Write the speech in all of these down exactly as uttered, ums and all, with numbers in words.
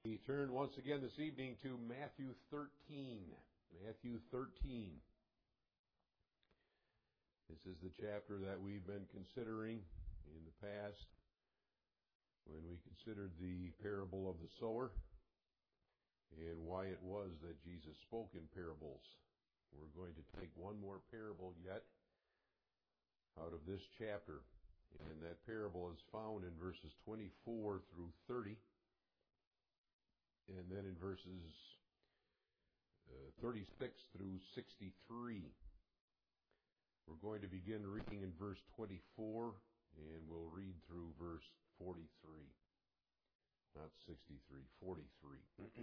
We turn once again this evening to Matthew thirteen. Matthew thirteen. This is the chapter that we've been considering in the past when we considered the parable of the sower and why it was that Jesus spoke in parables. We're going to take one more parable yet out of this chapter, and that parable is found in verses twenty-four through thirty. And then in verses uh, thirty-six through sixty-three. We're going to begin reading in verse twenty-four, and we'll read through verse forty-three. Not sixty-three, forty-three.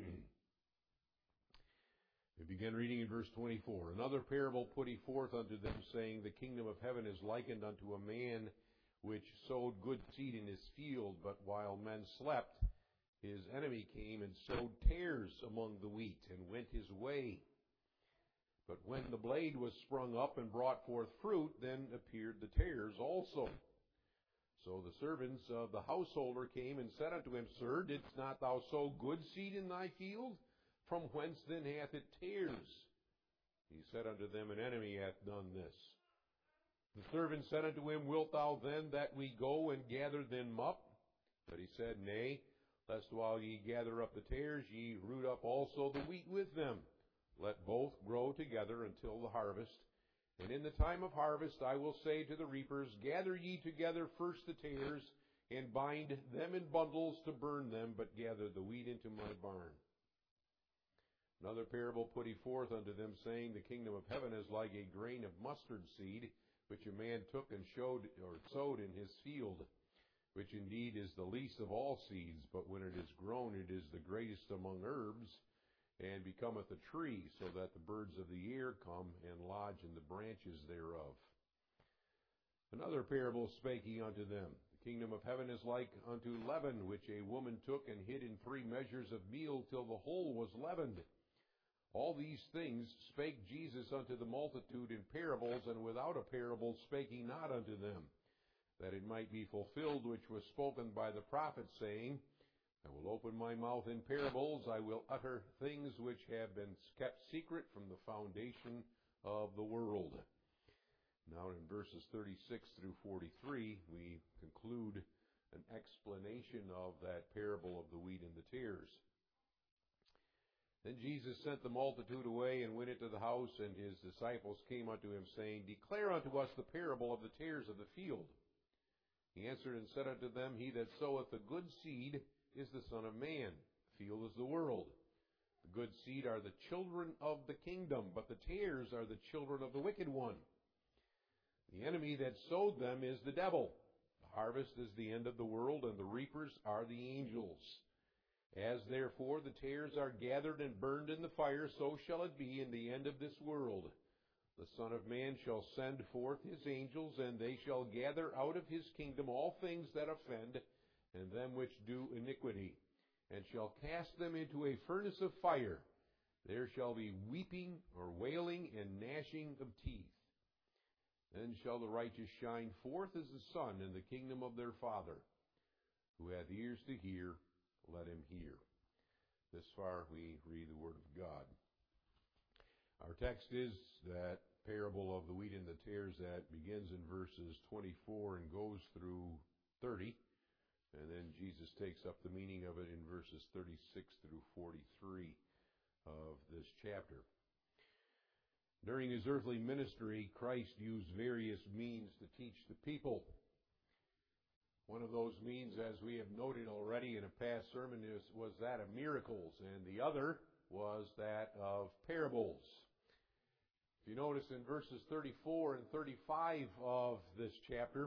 We begin reading in verse twenty-four. Another parable put he forth unto them, saying, The kingdom of heaven is likened unto a man which sowed good seed in his field, but while men slept, his enemy came and sowed tares among the wheat, and went his way. But when the blade was sprung up and brought forth fruit, then appeared the tares also. So the servants of the householder came and said unto him, Sir, didst not thou sow good seed in thy field? From whence then hath it tares? He said unto them, An enemy hath done this. The servant said unto him, Wilt thou then that we go and gather them up? But he said, Nay, lest while ye gather up the tares, ye root up also the wheat with them. Let both grow together until the harvest. And in the time of harvest I will say to the reapers, Gather ye together first the tares, and bind them in bundles to burn them, but gather the wheat into my barn. Another parable put he forth unto them, saying, The kingdom of heaven is like a grain of mustard seed, which a man took and showed or sowed in his field, which indeed is the least of all seeds, but when it is grown, it is the greatest among herbs, and becometh a tree, so that the birds of the air come and lodge in the branches thereof. Another parable spake he unto them, The kingdom of heaven is like unto leaven, which a woman took and hid in three measures of meal, till the whole was leavened. All these things spake Jesus unto the multitude in parables, and without a parable spake he not unto them, that it might be fulfilled which was spoken by the prophet, saying, I will open my mouth in parables, I will utter things which have been kept secret from the foundation of the world. Now in verses thirty-six through forty-three, we conclude an explanation of that parable of the wheat and the tares. Then Jesus sent the multitude away and went into the house, and his disciples came unto him, saying, Declare unto us the parable of the tares of the field. He answered and said unto them, He that soweth the good seed is the Son of Man. The field is the world. The good seed are the children of the kingdom, but the tares are the children of the wicked one. The enemy that sowed them is the devil. The harvest is the end of the world, and the reapers are the angels. As therefore the tares are gathered and burned in the fire, so shall it be in the end of this world. The Son of Man shall send forth his angels, and they shall gather out of his kingdom all things that offend, and them which do iniquity, and shall cast them into a furnace of fire. There shall be weeping or wailing and gnashing of teeth. Then shall the righteous shine forth as the sun in the kingdom of their Father. Who hath ears to hear, let him hear. This far we read the word of God. Our text is that parable of the wheat and the tares that begins in verses twenty-four and goes through thirty. And then Jesus takes up the meaning of it in verses thirty-six through forty-three of this chapter. During his earthly ministry, Christ used various means to teach the people. One of those means, as we have noted already in a past sermon, is, was that of miracles, and the other was that of parables. If you notice in verses thirty-four and thirty-five of this chapter,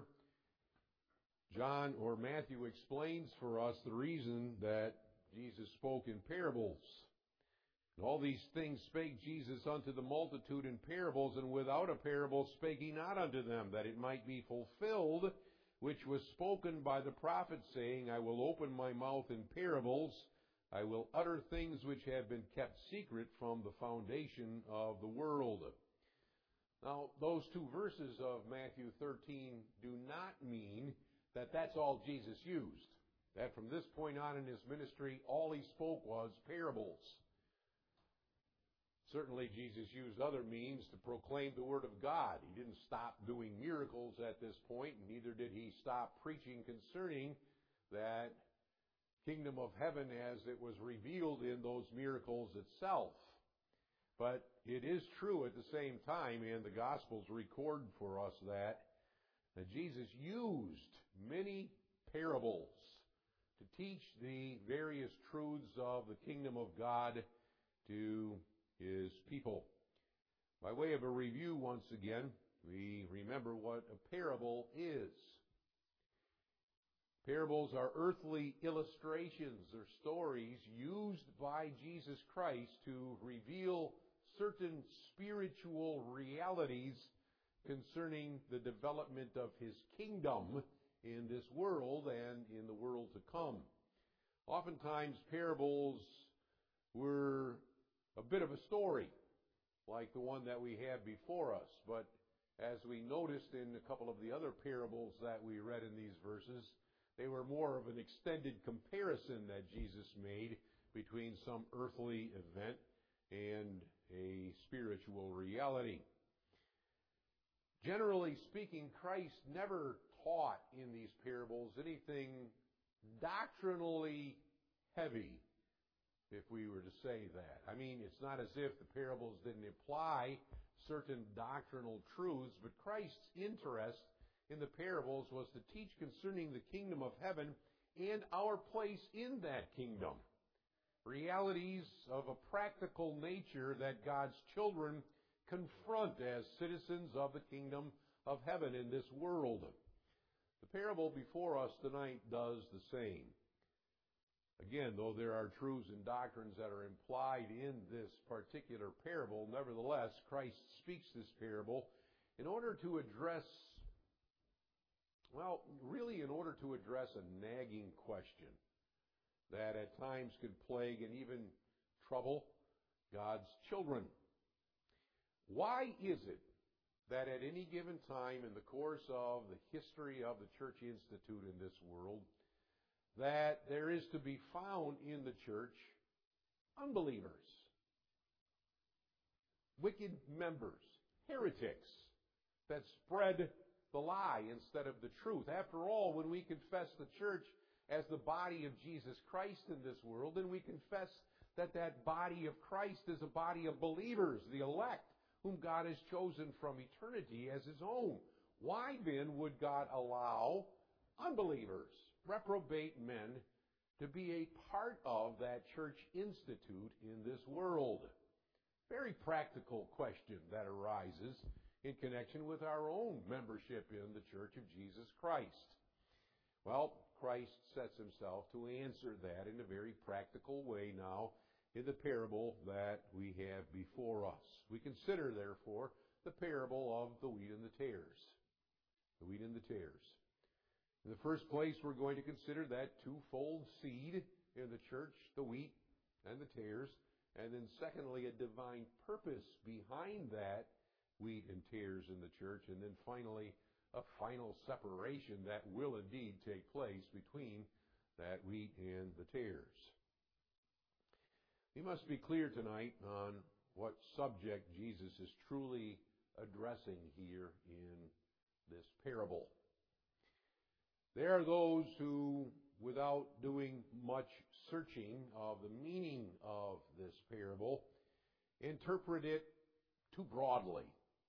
John or Matthew explains for us the reason that Jesus spoke in parables. And all these things spake Jesus unto the multitude in parables, and without a parable spake he not unto them, that it might be fulfilled which was spoken by the prophet, saying, I will open my mouth in parables, I will utter things which have been kept secret from the foundation of the world. Now, those two verses of Matthew thirteen do not mean that that's all Jesus used. that from this point on in his ministry, all he spoke was parables. Certainly, Jesus used other means to proclaim the Word of God. He didn't stop doing miracles at this point, and neither did he stop preaching concerning that kingdom of heaven as it was revealed in those miracles itself. But it is true at the same time, and the Gospels record for us that, that Jesus used many parables to teach the various truths of the kingdom of God to his people. By way of a review once again, we remember what a parable is. Parables are earthly illustrations or stories used by Jesus Christ to reveal certain spiritual realities concerning the development of his kingdom in this world and in the world to come. Oftentimes, parables were a bit of a story, like the one that we have before us. But as we noticed in a couple of the other parables that we read in these verses, they were more of an extended comparison that Jesus made between some earthly event and a spiritual reality. Generally speaking, Christ never taught in these parables anything doctrinally heavy, if we were to say that. I mean, it's not as if the parables didn't imply certain doctrinal truths, but Christ's interest in the parables was to teach concerning the kingdom of heaven and our place in that kingdom. Realities of a practical nature that God's children confront as citizens of the kingdom of heaven in this world. The parable before us tonight does the same. Again, though there are truths and doctrines that are implied in this particular parable, nevertheless, Christ speaks this parable in order to address, well, really in order to address a nagging question that at times could plague and even trouble God's children. Why is it that at any given time in the course of the history of the Church Institute in this world, that there is to be found in the church unbelievers, wicked members, heretics that spread the lie instead of the truth? After all, when we confess the church as the body of Jesus Christ in this world, then we confess that that body of Christ is a body of believers, the elect, whom God has chosen from eternity as his own. Why then would God allow unbelievers, reprobate men, to be a part of that church institute in this world? Very practical question that arises in connection with our own membership in the Church of Jesus Christ. Well, Christ sets himself to answer that in a very practical way now in the parable that we have before us. We consider, therefore, the parable of the wheat and the tares. The wheat and the tares. In the first place, we're going to consider that twofold seed in the church, the wheat and the tares. And then secondly, a divine purpose behind that wheat and tares in the church. And then finally, a final separation that will indeed take place between that wheat and the tares. We must be clear tonight on what subject Jesus is truly addressing here in this parable. There are those who, without doing much searching of the meaning of this parable, interpret it too broadly.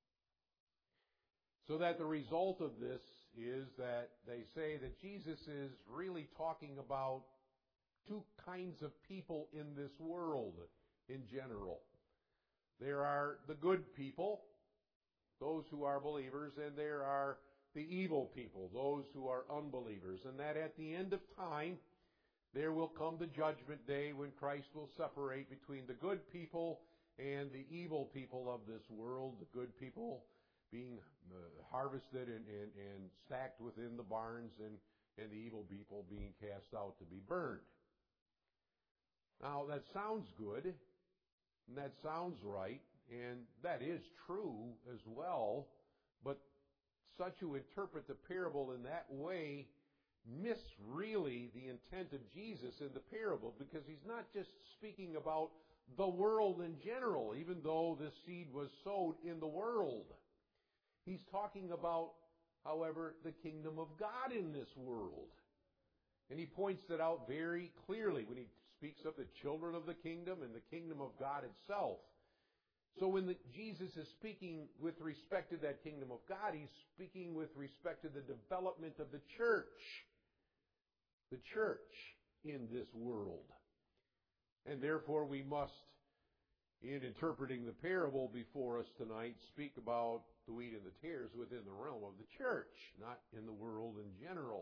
So that the result of this is that they say that Jesus is really talking about two kinds of people in this world in general. There are the good people, those who are believers, and there are the evil people, those who are unbelievers. And that at the end of time, there will come the judgment day when Christ will separate between the good people and the evil people of this world, the good people being uh, harvested and, and, and stacked within the barns, and, and the evil people being cast out to be burned. Now, that sounds good, and that sounds right, and that is true as well, but such who interpret the parable in that way miss really the intent of Jesus in the parable, because he's not just speaking about the world in general, even though this seed was sowed in the world. He's talking about, however, the kingdom of God in this world. And he points that out very clearly when he speaks of the children of the kingdom and the kingdom of God itself. So when the, Jesus is speaking with respect to that kingdom of God, he's speaking with respect to the development of the church. The church in this world. And therefore we must, in interpreting the parable before us tonight, speak about the wheat and the tares within the realm of the church, not in the world in general.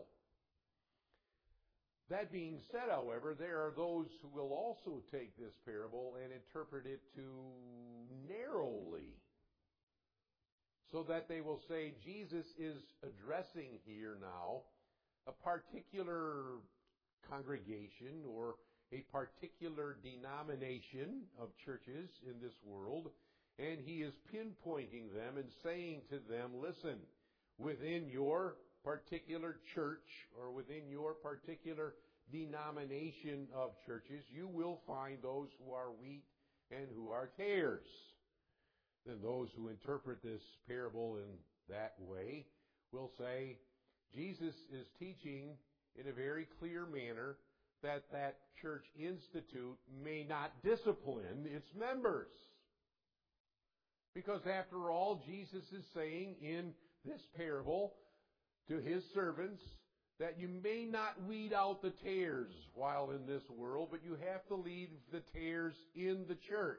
That being said, however, there are those who will also take this parable and interpret it too narrowly, so that they will say Jesus is addressing here now a particular congregation or a particular denomination of churches in this world, and he is pinpointing them and saying to them, listen, within your particular church or within your particular denomination of churches, you will find those who are wheat and who are tares. Then those who interpret this parable in that way will say, Jesus is teaching in a very clear manner that that church institute may not discipline its members. Because after all, Jesus is saying in this parable to his servants that you may not weed out the tares while in this world, but you have to leave the tares in the church.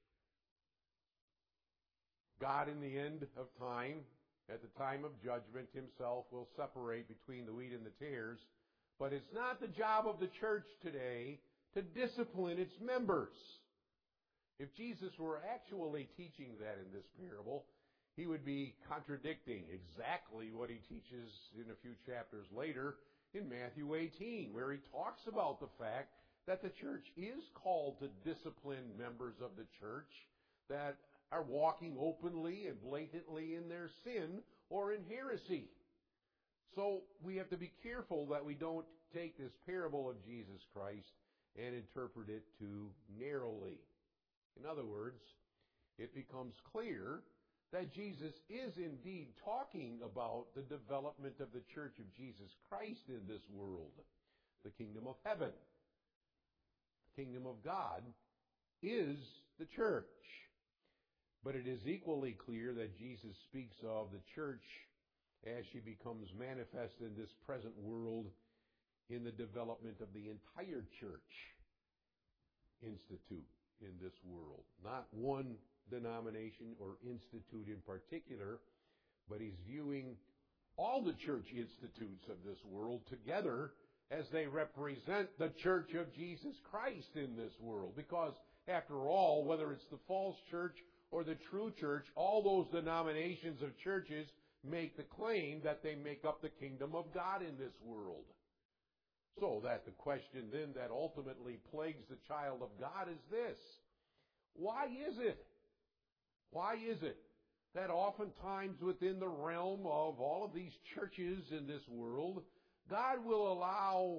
God, in the end of time, at the time of judgment, himself will separate between the wheat and the tares. But it's not the job of the church today to discipline its members. If Jesus were actually teaching that in this parable, he would be contradicting exactly what he teaches in a few chapters later in Matthew eighteen, where he talks about the fact that the church is called to discipline members of the church that are walking openly and blatantly in their sin or in heresy. So we have to be careful that we don't take this parable of Jesus Christ and interpret it too narrowly. In other words, it becomes clear that Jesus is indeed talking about the development of the church of Jesus Christ in this world, the kingdom of heaven. The kingdom of God is the church. But it is equally clear that Jesus speaks of the church as she becomes manifest in this present world in the development of the entire church institute in this world. Not one denomination or institute in particular, but he's viewing all the church institutes of this world together as they represent the church of Jesus Christ in this world. Because, after all, whether it's the false church or the true church, all those denominations of churches make the claim that they make up the kingdom of God in this world. So that the question then that ultimately plagues the child of God is this: why is it? Why is it that oftentimes within the realm of all of these churches in this world, God will allow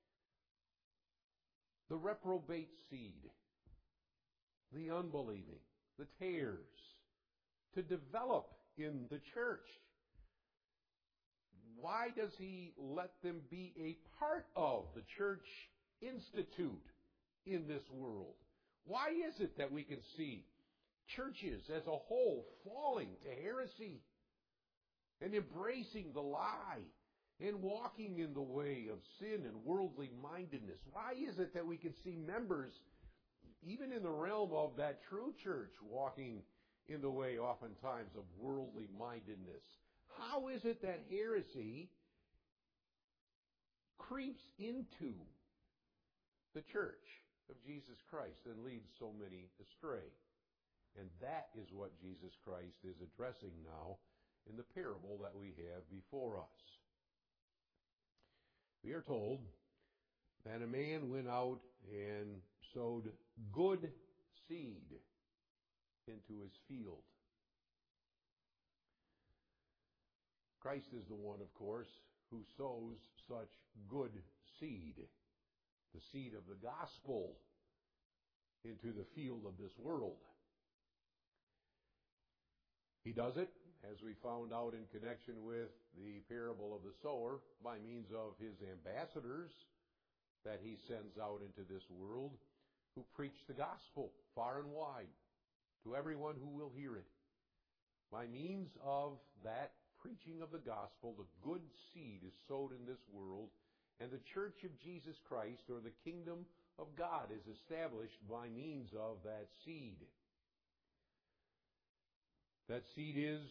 the reprobate seed, the unbelieving, the tares, to develop in the church? Why does he let them be a part of the church institute in this world? Why is it that we can see churches as a whole falling to heresy and embracing the lie and walking in the way of sin and worldly mindedness? Why is it that we can see members, even in the realm of that true church, walking in the way oftentimes of worldly mindedness? How is it that heresy creeps into the church of Jesus Christ and leads so many astray? And that is what Jesus Christ is addressing now in the parable that we have before us. We are told that a man went out and sowed good seed into his field. Christ is the one, of course, who sows such good seed, the seed of the gospel, into the field of this world. He does it, as we found out in connection with the parable of the sower, by means of his ambassadors that he sends out into this world, who preach the gospel far and wide to everyone who will hear it. By means of that preaching of the gospel, the good seed is sowed in this world, and the church of Jesus Christ, or the kingdom of God, is established by means of that seed. That seed is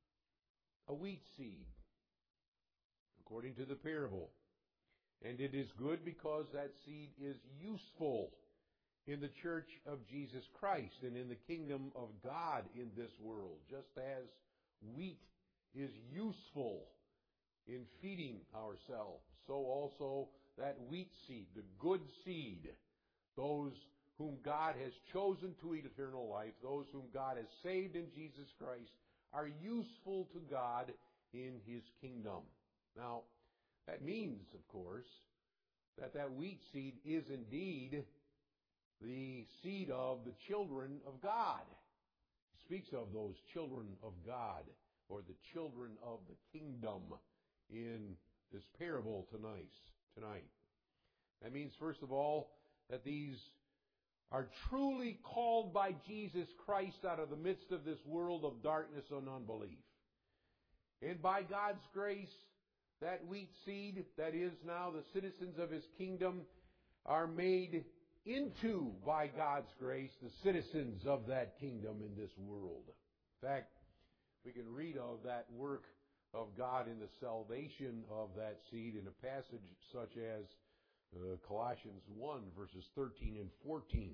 a wheat seed, according to the parable. And it is good because that seed is useful in the church of Jesus Christ and in the kingdom of God in this world, just as wheat is useful in feeding ourselves, so also that wheat seed, the good seed, those whom God has chosen to eternal life, those whom God has saved in Jesus Christ, are useful to God in His kingdom. Now, that means, of course, that that wheat seed is indeed the seed of the children of God. He speaks of those children of God, or the children of the kingdom, in this parable tonight. Tonight. That means, first of all, that these are truly called by Jesus Christ out of the midst of this world of darkness and unbelief. And by God's grace, that wheat seed that is now the citizens of His kingdom are made into, by God's grace, the citizens of that kingdom in this world. In fact, we can read of that work of God in the salvation of that seed in a passage such as uh, Colossians one, verses thirteen and fourteen.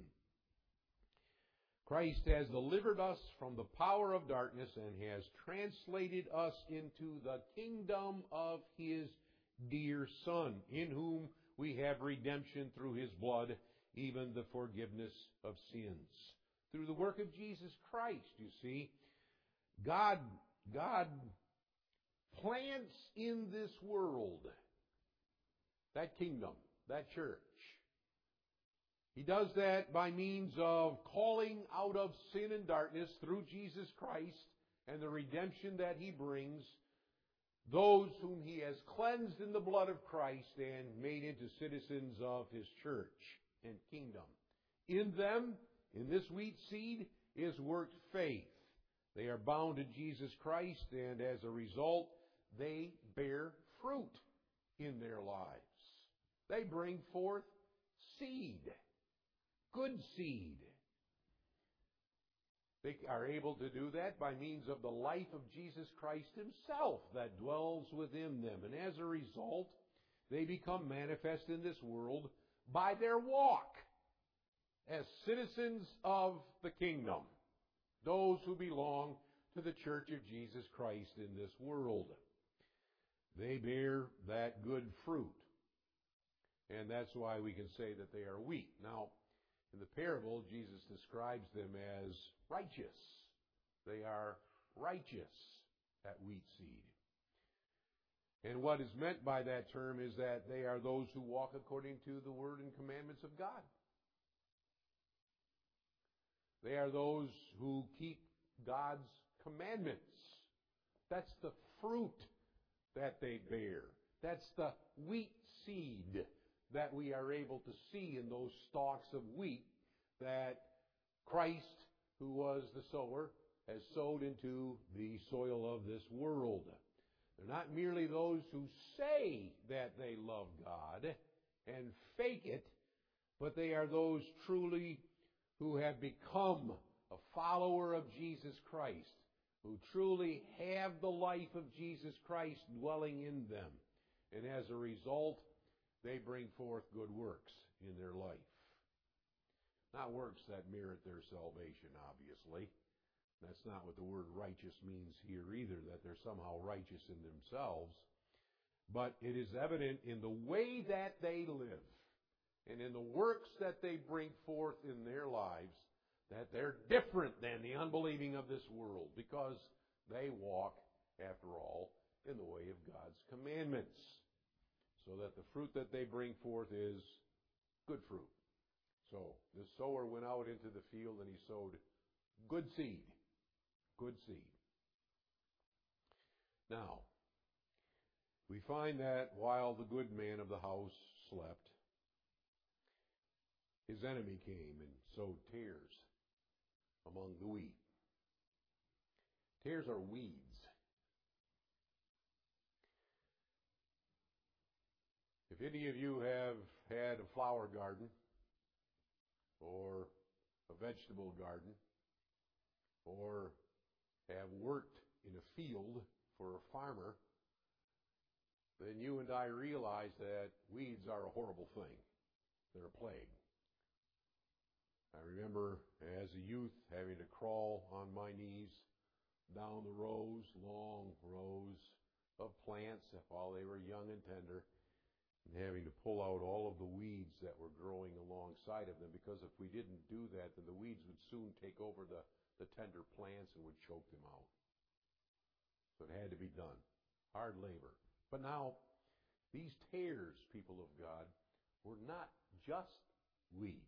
Christ has delivered us from the power of darkness and has translated us into the kingdom of His dear Son, in whom we have redemption through His blood, even the forgiveness of sins. Through the work of Jesus Christ, you see, God, God plants in this world that kingdom, that church. He does that by means of calling out of sin and darkness through Jesus Christ and the redemption that He brings, those whom He has cleansed in the blood of Christ and made into citizens of His church and kingdom. In them, in this wheat seed, is worked faith. They are bound to Jesus Christ, and as a result, they bear fruit in their lives. They bring forth seed, good seed. They are able to do that by means of the life of Jesus Christ Himself that dwells within them. And as a result, they become manifest in this world by their walk as citizens of the kingdom, those who belong to the church of Jesus Christ in this world. They bear that good fruit. And that's why we can say that they are wheat. Now, in the parable, Jesus describes them as righteous. They are righteous, that wheat seed. And what is meant by that term is that they are those who walk according to the word and commandments of God. They are those who keep God's commandments. That's the fruit that they bear. That's the wheat seed that we are able to see in those stalks of wheat that Christ, who was the sower, has sowed into the soil of this world. They're not merely those who say that they love God and fake it, but they are those truly who have become a follower of Jesus Christ, who truly have the life of Jesus Christ dwelling in them. And as a result, they bring forth good works in their life. Not works that merit their salvation, obviously. That's not what the word righteous means here either, that they're somehow righteous in themselves. But it is evident in the way that they live and in the works that they bring forth in their lives that they're different than the unbelieving of this world, because they walk, after all, in the way of God's commandments, so that the fruit that they bring forth is good fruit. So the sower went out into the field and he sowed good seed. Good seed. Now, we find that while the good man of the house slept, his enemy came and sowed tares among the wheat. Tares are weeds. If any of you have had a flower garden or a vegetable garden or have worked in a field for a farmer, then you and I realize that weeds are a horrible thing. They're a plague. I remember as a youth having to crawl on my knees down the rows, long rows of plants while they were young and tender, and having to pull out all of the weeds that were growing alongside of them, because if we didn't do that, then the weeds would soon take over the, the tender plants and would choke them out. So it had to be done. Hard labor. But now, these tares, people of God, were not just weeds.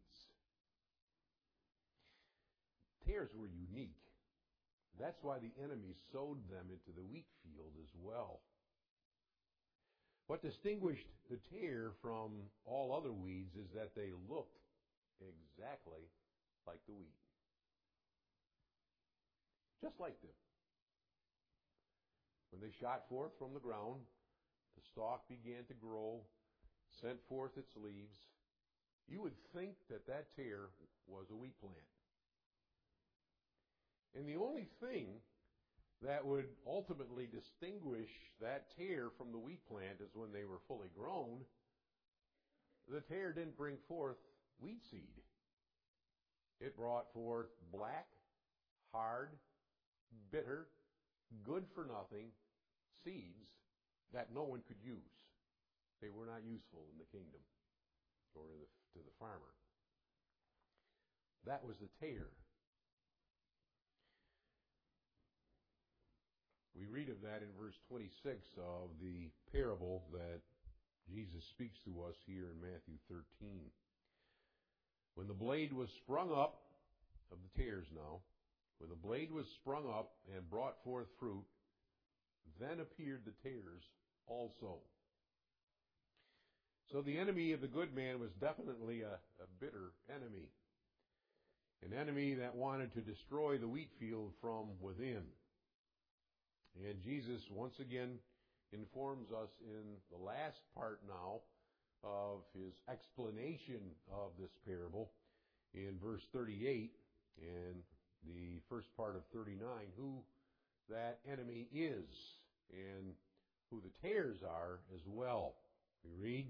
Tares were unique. That's why the enemy sowed them into the wheat field as well. What distinguished the tare from all other weeds is that they looked exactly like the wheat. Just like them. When they shot forth from the ground, the stalk began to grow, sent forth its leaves. You would think that that tare was a wheat plant. And the only thing that would ultimately distinguish that tare from the wheat plant is when they were fully grown, the tare didn't bring forth wheat seed. It brought forth black, hard, bitter, good-for-nothing seeds that no one could use. They were not useful in the kingdom or in the, to the farmer. That was the tare. We read of that in verse twenty-six of the parable that Jesus speaks to us here in Matthew thirteen. When the blade was sprung up, of the tares now, when the blade was sprung up and brought forth fruit, then appeared the tares also. So the enemy of the good man was definitely a, a bitter enemy. An enemy that wanted to destroy the wheat field from within. And Jesus once again informs us in the last part now of his explanation of this parable in verse thirty-eight and the first part of thirty-nine, who that enemy is and who the tares are as well. We read,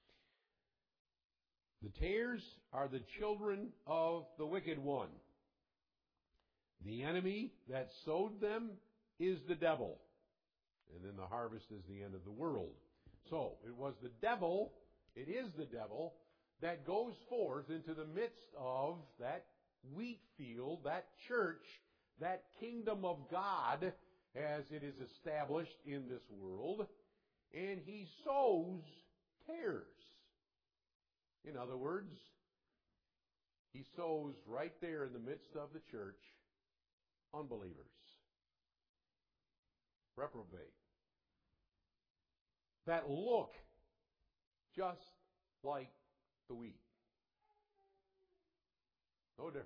"The tares are the children of the wicked one. The enemy that sowed them is the devil. And then the harvest is the end of the world." So, it was the devil, it is the devil, that goes forth into the midst of that wheat field, that church, that kingdom of God, as it is established in this world, and he sows tares. In other words, he sows right there in the midst of the church unbelievers. Reprobate. That look just like the wheat. No different.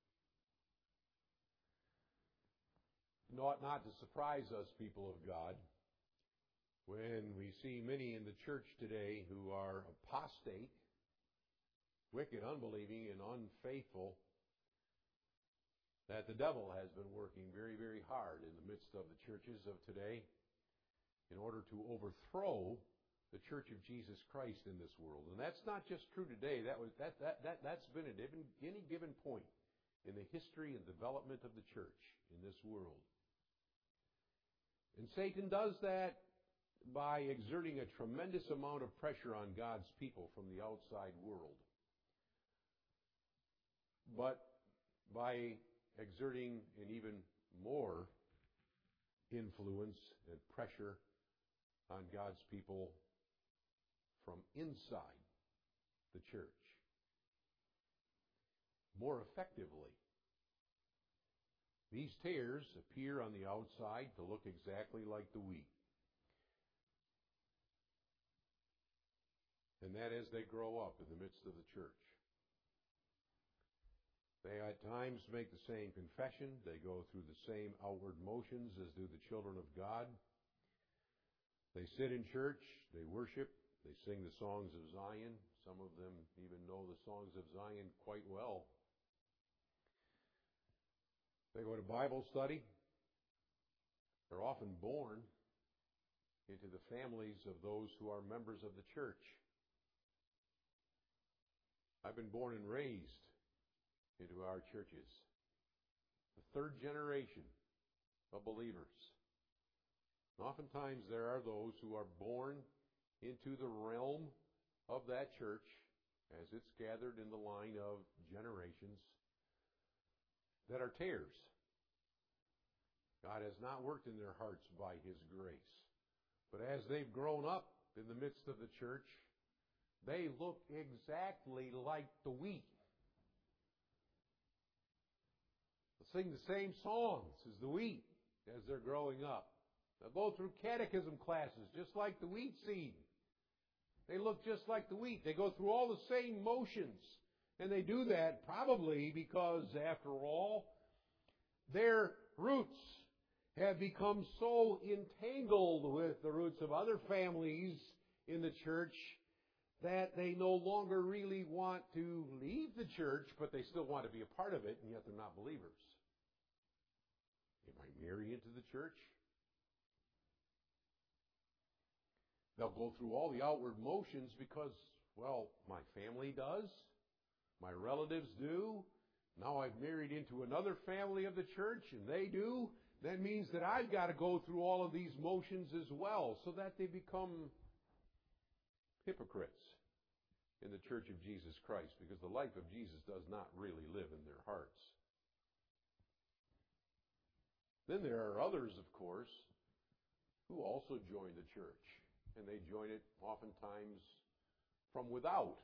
It ought not to surprise us, people of God, when we see many in the church today who are apostate, wicked, unbelieving, and unfaithful, that the devil has been working very, very hard in the midst of the churches of today in order to overthrow the Church of Jesus Christ in this world. And that's not just true today. That was that that, that that's been at any given point in the history and development of the church in this world. And Satan does that by exerting a tremendous amount of pressure on God's people from the outside world. But by exerting an even more influence and pressure on God's people from inside the church more effectively. These tares appear on the outside to look exactly like the wheat. And that as they grow up in the midst of the church. They at times make the same confession. They go through the same outward motions as do the children of God. They sit in church. They worship. They sing the songs of Zion. Some of them even know the songs of Zion quite well. They go to Bible study. They're often born into the families of those who are members of the church. I've been born and raised into our churches. The third generation of believers. And oftentimes there are those who are born into the realm of that church as it's gathered in the line of generations that are tares. God has not worked in their hearts by His grace. But as they've grown up in the midst of the church, they look exactly like the wheat. They sing the same songs as the wheat as they're growing up. They'll go through catechism classes just like the wheat seed. They look just like the wheat. They go through all the same motions. And they do that probably because, after all, their roots have become so entangled with the roots of other families in the church that they no longer really want to leave the church, but they still want to be a part of it, and yet they're not believers. They might marry into the church. They'll go through all the outward motions because, well, my family does. My relatives do. Now I've married into another family of the church, and they do. That means that I've got to go through all of these motions as well, so that they become hypocrites in the church of Jesus Christ, because the life of Jesus does not really live in their hearts. Then there are others, of course, who also join the church, and they join it oftentimes from without.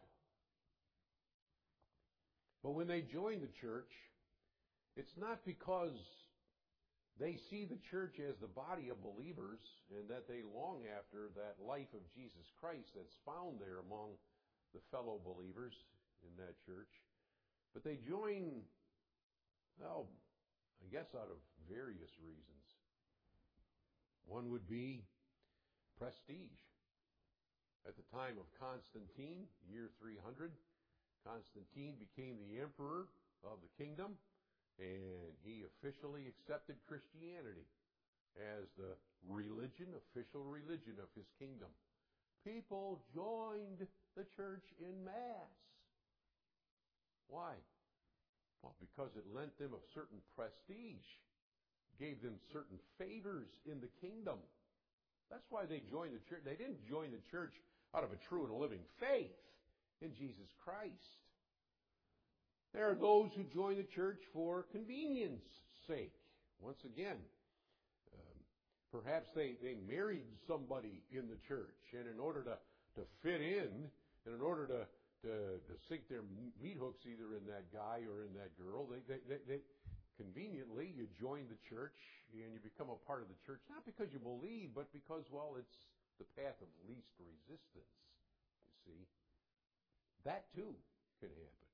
But when they join the church, it's not because they see the church as the body of believers and that they long after that life of Jesus Christ that's found there among the fellow believers in that church. But they join, well, I guess out of various reasons. One would be prestige. At the time of Constantine, year three hundred, Constantine became the emperor of the kingdom, and he officially accepted Christianity as the religion, official religion of his kingdom. People joined the church en masse. Why? Well, because it lent them a certain prestige, gave them certain favors in the kingdom. That's why they joined the church. They didn't join the church out of a true and a living faith in Jesus Christ. There are those who join the church for convenience sake. Once again, um, perhaps they, they married somebody in the church, and in order to, to fit in, and in order to, to, to sink their meat hooks either in that guy or in that girl, they, they, they, they conveniently you join the church and you become a part of the church, not because you believe, but because, well, it's the path of least resistance, you see. That too can happen.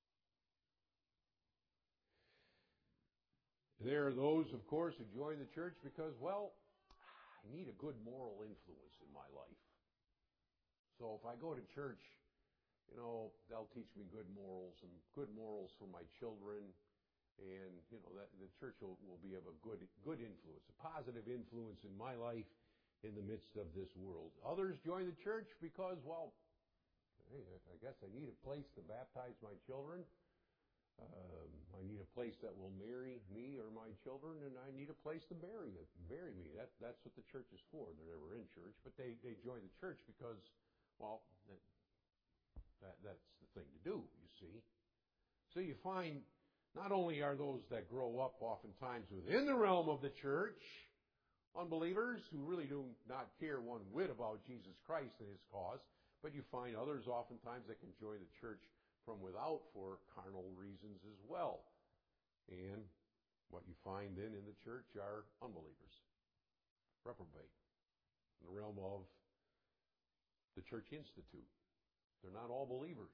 There are those, of course, who join the church because, well, I need a good moral influence in my life. So if I go to church, you know, they'll teach me good morals and good morals for my children. And, you know, that the church will, will be of a good, good influence, a positive influence in my life in the midst of this world. Others join the church because, well, hey, I guess I need a place to baptize my children. Um, I need a place that will marry me or my children, and I need a place to bury it, bury me. That, that's what the church is for. They're never in church, but they, they join the church because, well, that, that that's the thing to do, you see. So you find not only are those that grow up oftentimes within the realm of the church unbelievers who really do not care one whit about Jesus Christ and his cause, but you find others oftentimes that can join the church from without for carnal reasons as well. And what you find then in the church are unbelievers, reprobate, in the realm of the Church Institute. They're not all believers.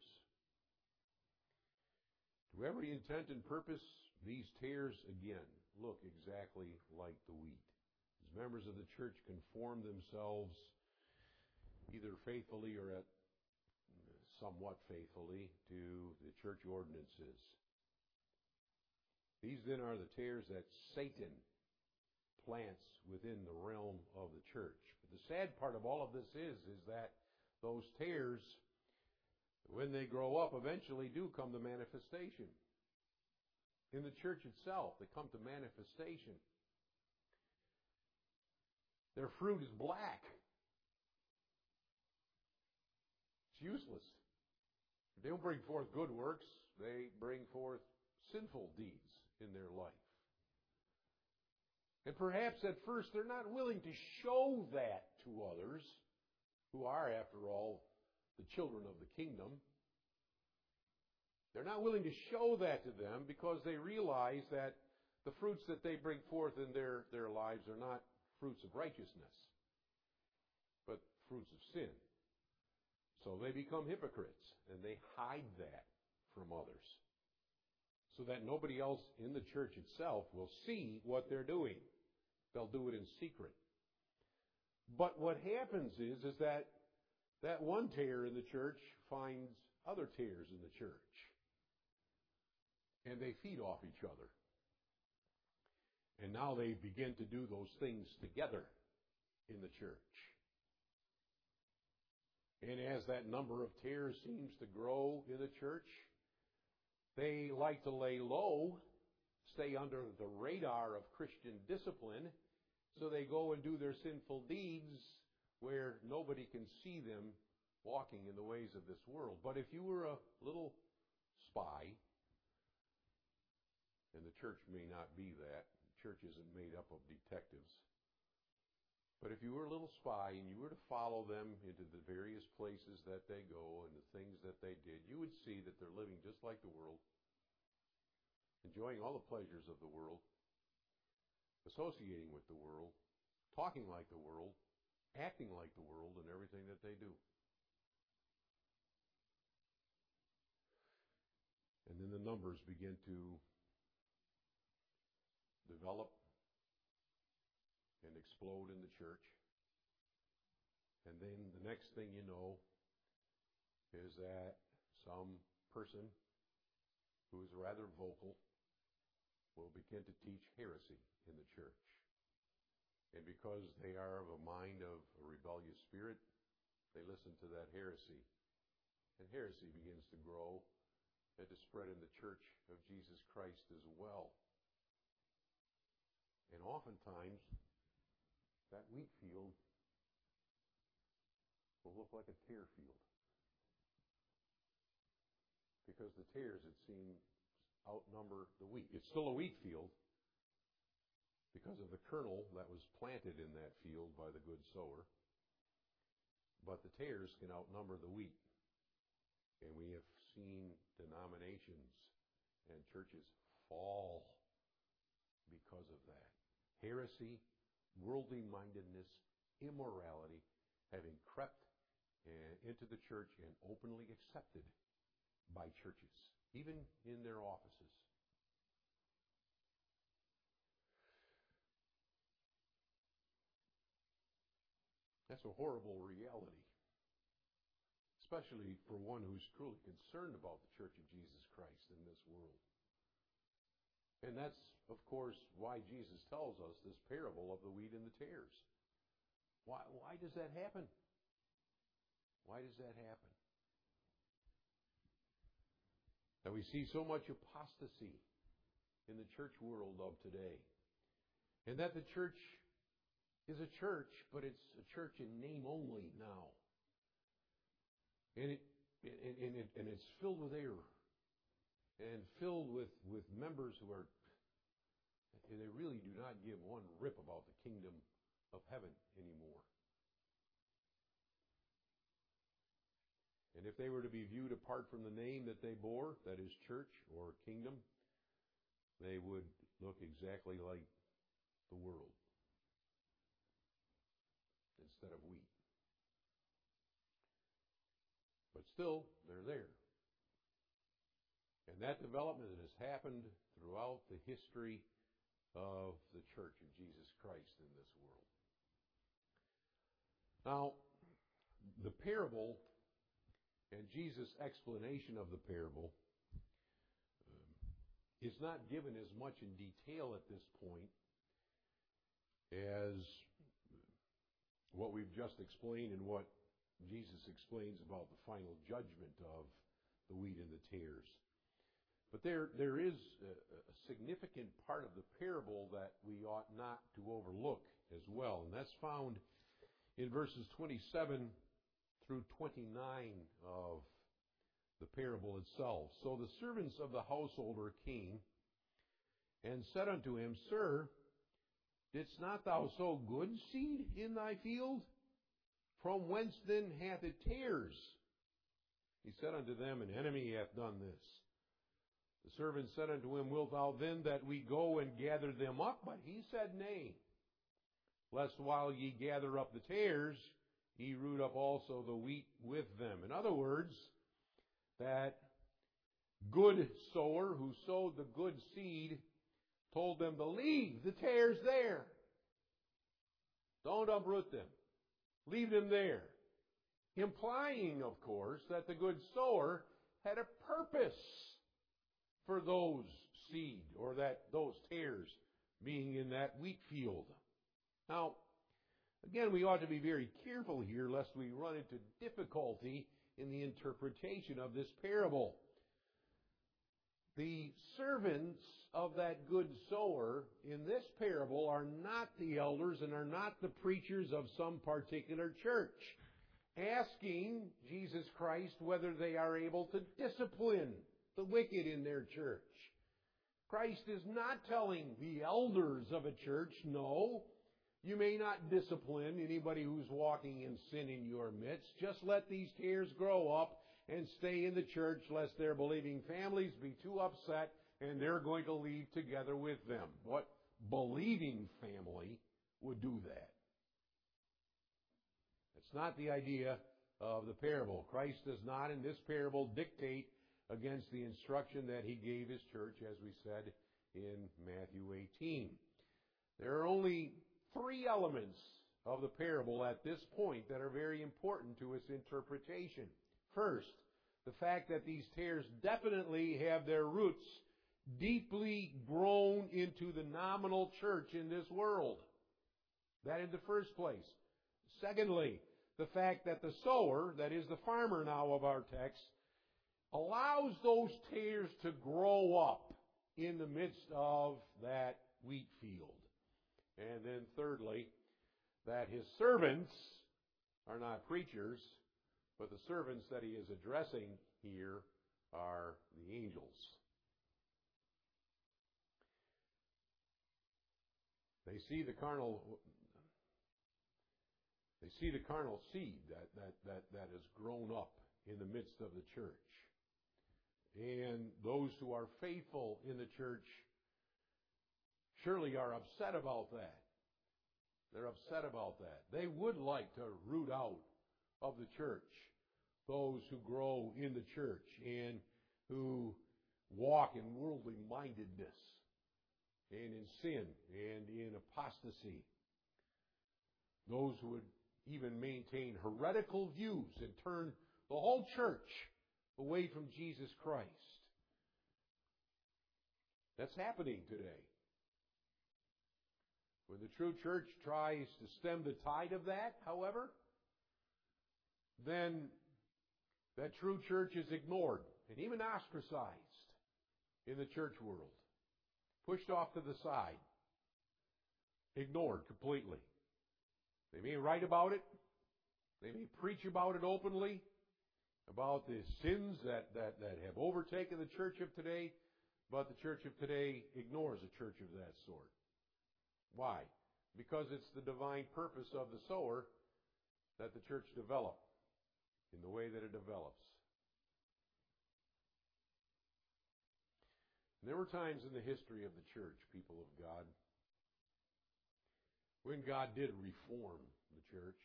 To every intent and purpose, these tares again look exactly like the wheat. As members of the church conform themselves either faithfully or at somewhat faithfully to the church ordinances. These then are the tares that Satan plants within the realm of the church. But the sad part of all of this is, is that those tares, when they grow up, eventually do come to manifestation. In the church itself, they come to manifestation. Their fruit is black. It's useless. They don't bring forth good works. They bring forth sinful deeds in their life. And perhaps at first they're not willing to show that to others, who are, after all, the children of the kingdom. They're not willing to show that to them because they realize that the fruits that they bring forth in their, their lives are not fruits of righteousness, but fruits of sin. So they become hypocrites, and they hide that from others, so that nobody else in the church itself will see what they're doing. They'll do it in secret. But what happens is, is that that one tare in the church finds other tares in the church, and they feed off each other. And now they begin to do those things together in the church. And as that number of tares seems to grow in the church, they like to lay low, stay under the radar of Christian discipline, so they go and do their sinful deeds where nobody can see them walking in the ways of this world. But if you were a little spy, and the church may not be that, the church isn't made up of detectives, but if you were a little spy and you were to follow them into the various places that they go and the things that they did, you would see that they're living just like the world, enjoying all the pleasures of the world, associating with the world, talking like the world, acting like the world in everything that they do. And then the numbers begin to develop and explode in the church. And then the next thing you know is that some person who is rather vocal will begin to teach heresy in the church. And because they are of a mind of a rebellious spirit, they listen to that heresy. And heresy begins to grow and to spread in the church of Jesus Christ as well. And oftentimes, that wheat field will look like a tare field. Because the tares, it seems, outnumber the wheat. It's still a wheat field because of the kernel that was planted in that field by the good sower. But the tares can outnumber the wheat. And we have seen denominations and churches fall because of that. Heresy, worldly mindedness, immorality having crept uh, into the church and openly accepted by churches, even in their offices. That's a horrible reality, especially for one who's truly concerned about the Church of Jesus Christ in this world. And that's, of course, why Jesus tells us this parable of the wheat and the tares. Why, why does that happen? Why does that happen? That we see so much apostasy in the church world of today. And that the church is a church, but it's a church in name only now. And it and, and, it, and it's filled with error. And filled with, with members who are, and they really do not give one rip about the kingdom of heaven anymore. And if they were to be viewed apart from the name that they bore, that is church or kingdom, they would look exactly like the world instead of wheat. But still, they're there. And that development has happened throughout the history of the Church of Jesus Christ in this world. Now, the parable and Jesus' explanation of the parable um, is not given as much in detail at this point as what we've just explained and what Jesus explains about the final judgment of the wheat and the tares. But there, there is a, a significant part of the parable that we ought not to overlook as well, and that's found in verses twenty-seven through twenty-nine of the parable itself. So the servants of the householder came and said unto him, Sir, didst not thou sow good seed in thy field? From whence then hath it tares? He said unto them, An enemy hath done this. The servant said unto him, Wilt thou then that we go and gather them up? But he said, Nay, lest while ye gather up the tares, ye root up also the wheat with them. In other words, that good sower who sowed the good seed told them to leave the tares there. Don't uproot them. Leave them there. Implying, of course, that the good sower had a purpose for those seed, or that those tares being in that wheat field. Now, again, we ought to be very careful here lest we run into difficulty in the interpretation of this parable. The servants of that good sower in this parable are not the elders and are not the preachers of some particular church, asking Jesus Christ whether they are able to discipline the wicked in their church. Christ is not telling the elders of a church, no, you may not discipline anybody who's walking in sin in your midst. Just let these tares grow up and stay in the church, lest their believing families be too upset and they're going to leave together with them. What believing family would do that? That's not the idea of the parable. Christ does not in this parable dictate against the instruction that he gave his church, as we said in Matthew eighteen. There are only three elements of the parable at this point that are very important to its interpretation. First, the fact that these tares definitely have their roots deeply grown into the nominal church in this world. That in the first place. Secondly, the fact that the sower, that is the farmer now of our text, allows those tares to grow up in the midst of that wheat field. And then thirdly, that his servants are not preachers, but the servants that he is addressing here are the angels. They see the carnal they see the carnal seed that, that, that, that has grown up in the midst of the church. And those who are faithful in the church surely are upset about that. They're upset about that. They would like to root out of the church those who grow in the church and who walk in worldly mindedness and in sin and in apostasy. Those who would even maintain heretical views and turn the whole church away from Jesus Christ. That's happening today. When the true church tries to stem the tide of that, however, then that true church is ignored and even ostracized in the church world. Pushed off to the side. Ignored completely. They may write about it. They may preach about it openly, about the sins that, that, that have overtaken the church of today, but the church of today ignores a church of that sort. Why? because it's the divine purpose of the sower that the church develop in the way that it develops. And there were times in the history of the church, people of God, when God did reform the church.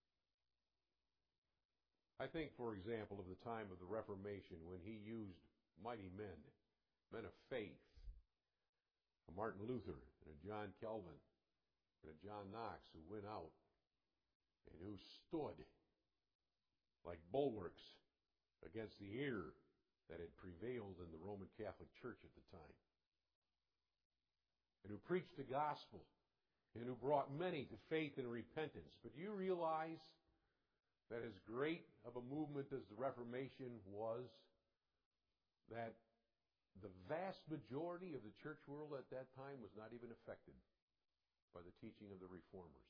I think, for example, of the time of the Reformation when he used mighty men, men of faith, a Martin Luther and a John Calvin and a John Knox who went out and who stood like bulwarks against the error that had prevailed in the Roman Catholic Church at the time, and who preached the gospel and who brought many to faith and repentance. But do you realize that as great of a movement as the Reformation was, that the vast majority of the church world at that time was not even affected by the teaching of the Reformers?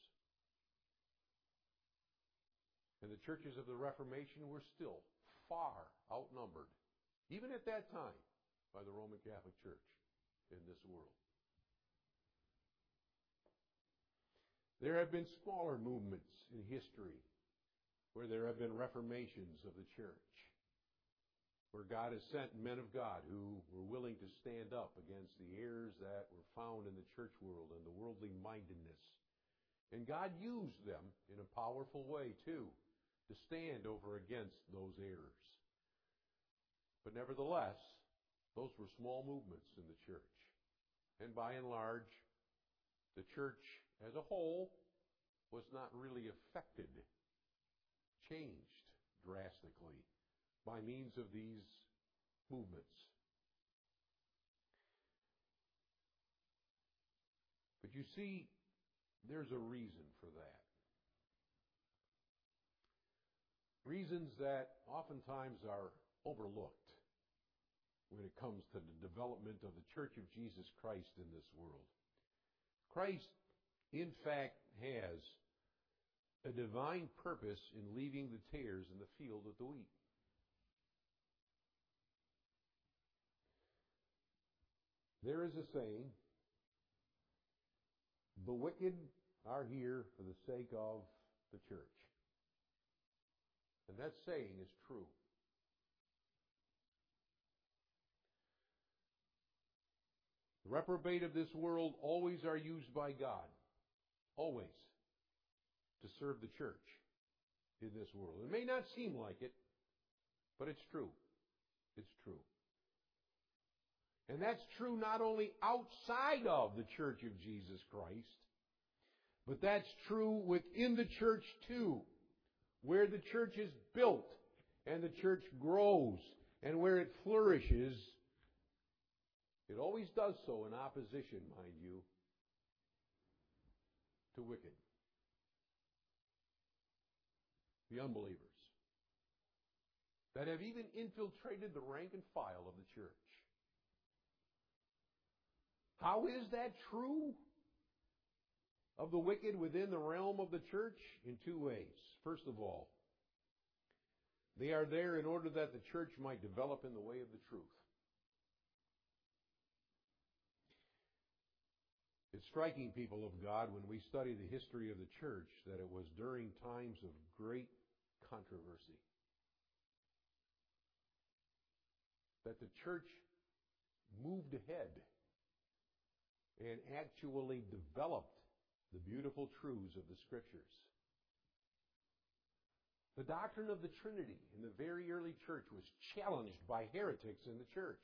And the churches of the Reformation were still far outnumbered, even at that time, by the Roman Catholic Church in this world. There have been smaller movements in history where there have been reformations of the church, where God has sent men of God who were willing to stand up against the errors that were found in the church world and the worldly mindedness. And God used them in a powerful way, too, to stand over against those errors. But nevertheless, those were small movements in the church. And by and large, the church as a whole was not really affected, changed drastically by means of these movements. But you see, there's a reason for that. Reasons that oftentimes are overlooked when it comes to the development of the Church of Jesus Christ in this world. Christ, in fact, has a divine purpose in leaving the tares in the field with the wheat. There is a saying, the wicked are here for the sake of the church. And that saying is true. The reprobate of this world always are used by God, always, to serve the church in this world. It may not seem like it, but it's true. It's true. And that's true not only outside of the church of Jesus Christ, but that's true within the church too, where the church is built and the church grows and where it flourishes. It always does so in opposition, mind you, to wicked, the unbelievers, that have even infiltrated the rank and file of the church. How is that true of the wicked within the realm of the church? In two ways. First of all, they are there in order that the church might develop in the way of the truth. It's striking, people of God, when we study the history of the church, that it was during times of great controversy that the church moved ahead and actually developed the beautiful truths of the Scriptures. The doctrine of the Trinity in the very early church was challenged by heretics in the church.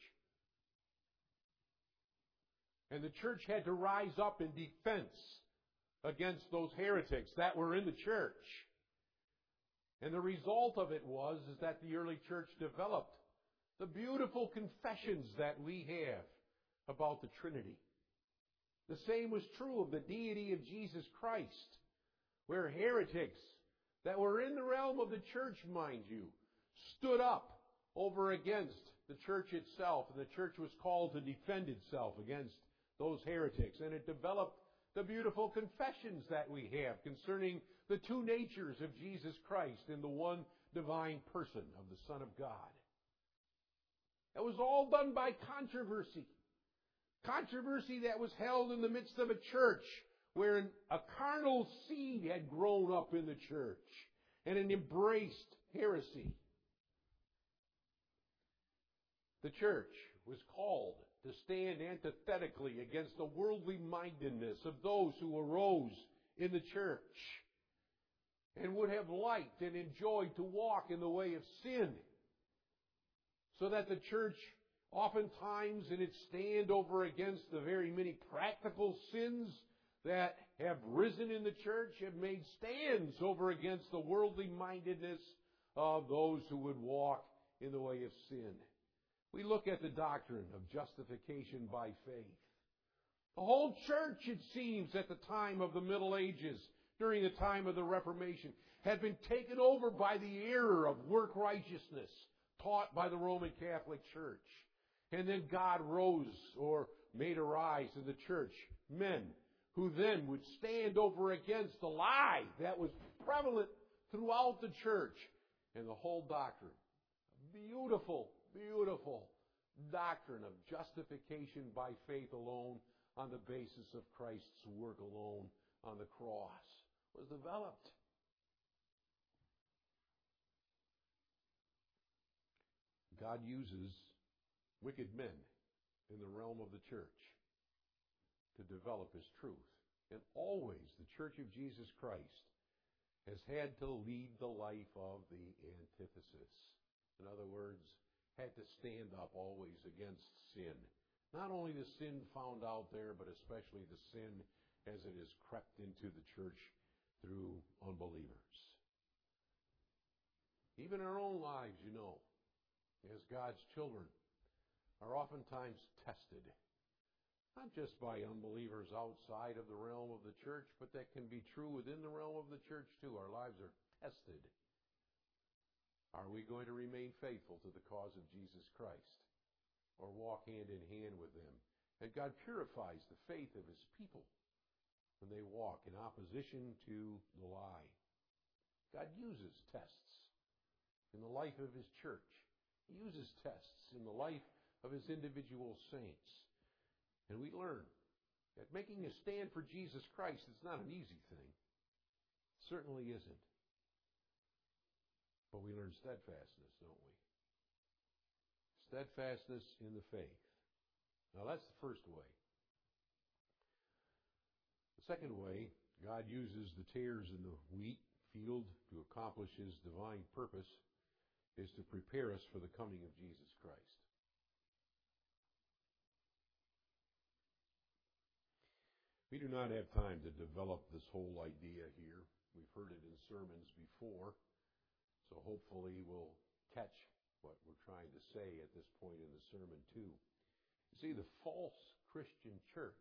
And the church had to rise up in defense against those heretics that were in the church. And the result of it was is that the early church developed the beautiful confessions that we have about the Trinity. The same was true of the deity of Jesus Christ, where heretics that were in the realm of the church, mind you, stood up over against the church itself, and the church was called to defend itself against those heretics. And it developed the beautiful confessions that we have concerning the two natures of Jesus Christ in the one divine person of the Son of God. That was all done by controversy. Controversy that was held in the midst of a church where a carnal seed had grown up in the church and it embraced heresy. The church was called to stand antithetically against the worldly mindedness of those who arose in the church and would have liked and enjoyed to walk in the way of sin. So that the church, oftentimes in its stand over against the very many practical sins that have risen in the church, have made stands over against the worldly mindedness of those who would walk in the way of sin. We look at the doctrine of justification by faith. The whole church, it seems, at the time of the Middle Ages, during the time of the Reformation, had been taken over by the error of work righteousness taught by the Roman Catholic Church. And then God rose or made arise in the church men who then would stand over against the lie that was prevalent throughout the church and the whole doctrine. Beautiful, beautiful doctrine of justification by faith alone on the basis of Christ's work alone on the cross was developed. God uses wicked men in the realm of the church to develop His truth. And always the Church of Jesus Christ has had to lead the life of the antithesis. In other words, had to stand up always against sin. Not only the sin found out there, but especially the sin as it has crept into the church through unbelievers. Even our own lives, you know, as God's children, are oftentimes tested. Not just by unbelievers outside of the realm of the church, but that can be true within the realm of the church too. Our lives are tested. Are we going to remain faithful to the cause of Jesus Christ? Or walk hand in hand with them? And God purifies the faith of His people when they walk in opposition to the lie. God uses tests in the life of His church. He uses tests in the life of His individual saints. And we learn that making a stand for Jesus Christ is not an easy thing. It certainly isn't. But we learn steadfastness, don't we? Steadfastness in the faith. Now that's the first way. The second way, God uses the tares in the wheat field to accomplish His divine purpose, is to prepare us for the coming of Jesus Christ. We do not have time to develop this whole idea here. We've heard it in sermons before, so hopefully we'll catch what we're trying to say at this point in the sermon too. You see, the false Christian church,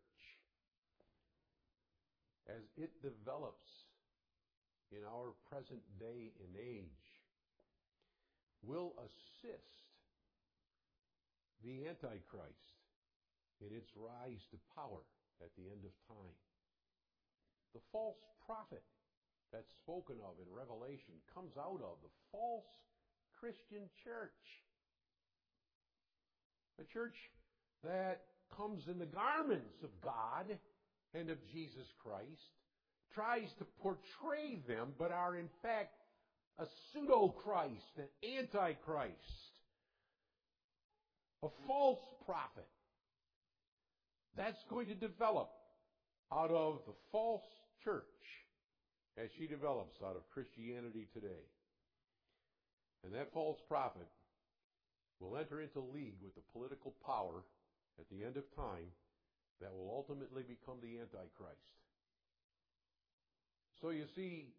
as it develops in our present day and age, will assist the Antichrist in its rise to power at the end of time. The false prophet that's spoken of in Revelation comes out of the false Christian church. A church that comes in the garments of God and of Jesus Christ, tries to portray them, but are in fact a pseudo-Christ, an antichrist, a false prophet. That's going to develop out of the false church as she develops out of Christianity today. And that false prophet will enter into league with the political power at the end of time that will ultimately become the Antichrist. So you see,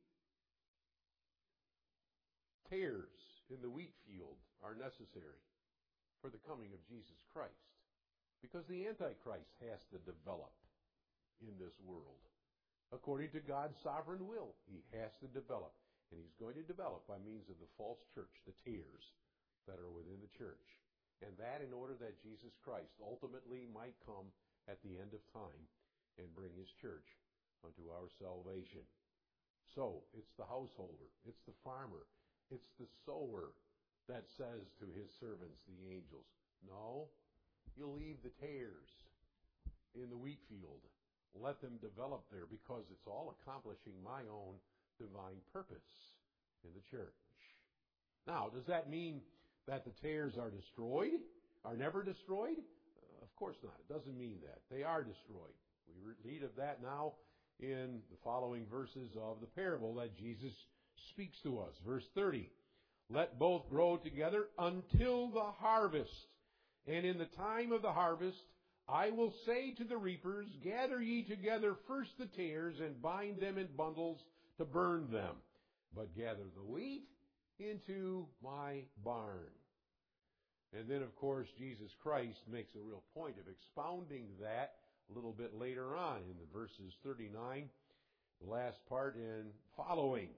tares in the wheat field are necessary for the coming of Jesus Christ, because the Antichrist has to develop in this world. According to God's sovereign will, he has to develop. And he's going to develop by means of the false church, the tares that are within the church. And that in order that Jesus Christ ultimately might come at the end of time and bring his church unto our salvation. So, it's the householder, it's the farmer, it's the sower that says to his servants, the angels, no, you leave the tares in the wheat field. let them develop there, because it's all accomplishing my own divine purpose in the church. Now, does that mean that the tares are destroyed, are never destroyed? Uh, of course not. It doesn't mean that. They are destroyed. We read of that now in the following verses of the parable that Jesus speaks to us. Verse thirty, let both grow together until the harvest. And in the time of the harvest, I will say to the reapers, gather ye together first the tares, and bind them in bundles to burn them. But gather the wheat into my barn. And then, of course, Jesus Christ makes a real point of expounding that a little bit later on in the verses thirty-nine, the last part and following.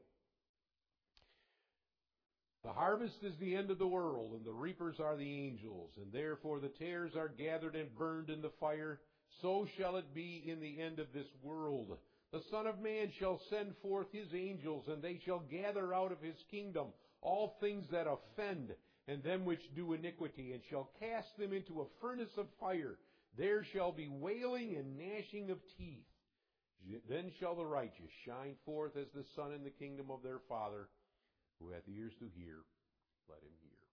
The harvest is the end of the world, and the reapers are the angels, and therefore the tares are gathered and burned in the fire. So shall it be in the end of this world. The Son of Man shall send forth his angels, and they shall gather out of his kingdom all things that offend, and them which do iniquity, and shall cast them into a furnace of fire. There shall be wailing and gnashing of teeth. Then shall the righteous shine forth as the sun in the kingdom of their Father. Who hath ears to hear, let him hear.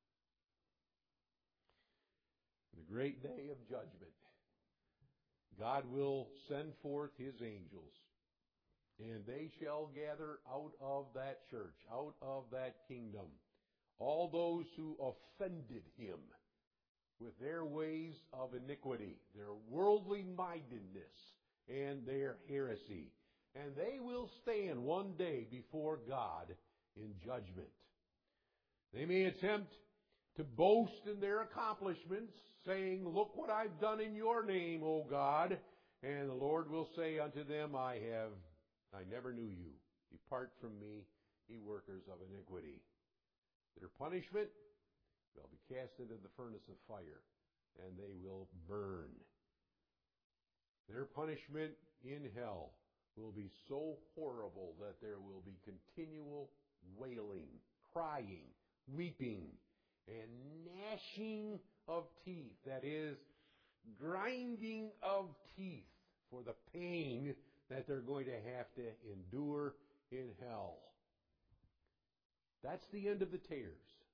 In the great day of judgment, God will send forth his angels, and they shall gather out of that church, out of that kingdom, all those who offended him with their ways of iniquity, their worldly mindedness, and their heresy. And they will stand one day before God in judgment. They may attempt to boast in their accomplishments, saying, look what I've done in your name, O God. And the Lord will say unto them, I have, I never knew you. Depart from me, ye workers of iniquity. Their punishment, they'll be cast into the furnace of fire, and they will burn. Their punishment in hell will be so horrible that there will be continual wailing, crying, weeping, and gnashing of teeth. That is, grinding of teeth for the pain that they're going to have to endure in hell. That's the end of the tares.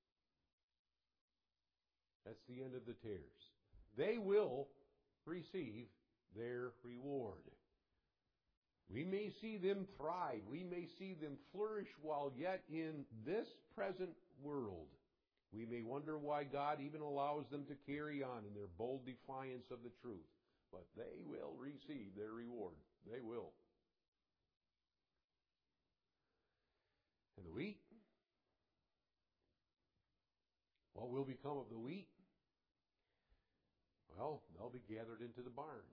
That's the end of the tares. They will receive their reward. We may see them thrive. We may see them flourish while yet in this present world. We may wonder why God even allows them to carry on in their bold defiance of the truth. But they will receive their reward. They will. And the wheat? What will become of the wheat? Well, they'll be gathered into the barns.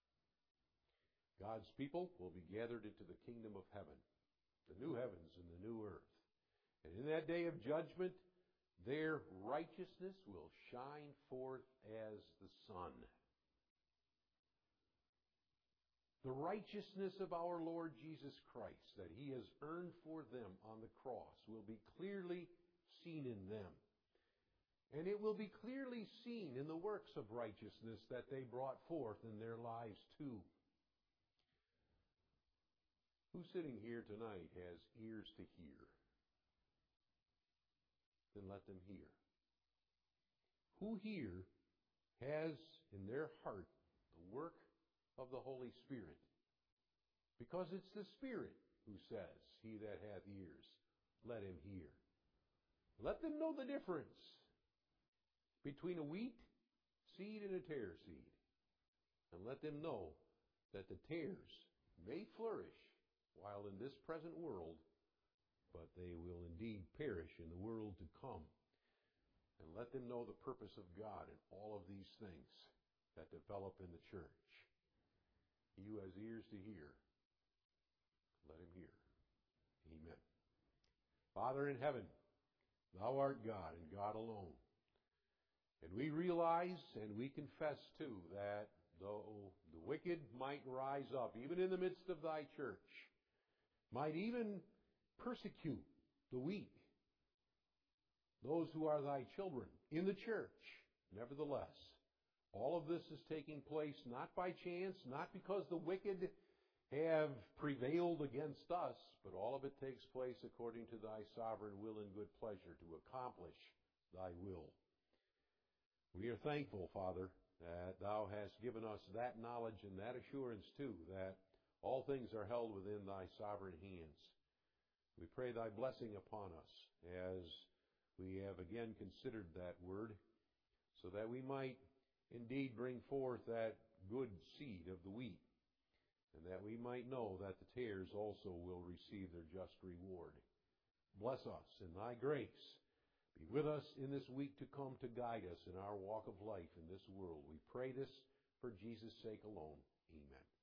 God's people will be gathered into the kingdom of heaven, the new heavens and the new earth. And in that day of judgment, their righteousness will shine forth as the sun. The righteousness of our Lord Jesus Christ that he has earned for them on the cross will be clearly seen in them. And it will be clearly seen in the works of righteousness that they brought forth in their lives too. Who sitting here tonight has ears to hear? Then let them hear. Who here has in their heart the work of the Holy Spirit? Because it's the Spirit who says, he that hath ears, let him hear. Let them know the difference between a wheat seed and a tare seed. And let them know that the tares may flourish while in this present world, but they will indeed perish in the world to come. And let them know the purpose of God in all of these things that develop in the church. He who has ears to hear, let him hear. Amen. Father in heaven, thou art God and God alone. And we realize and we confess too that though the wicked might rise up, even in the midst of thy church, might even persecute the weak, those who are thy children in the church, nevertheless, All of this is taking place not by chance, not because the wicked have prevailed against us, but all of it takes place according to thy sovereign will and good pleasure to accomplish thy will. We are thankful, Father, that thou hast given us that knowledge and that assurance, too, that all things are held within thy sovereign hands. We pray thy blessing upon us as we have again considered that word, so that we might indeed bring forth that good seed of the wheat, and that we might know that the tares also will receive their just reward. Bless us in thy grace. Be with us in this week to come to guide us in our walk of life in this world. We pray this for Jesus' sake alone. Amen.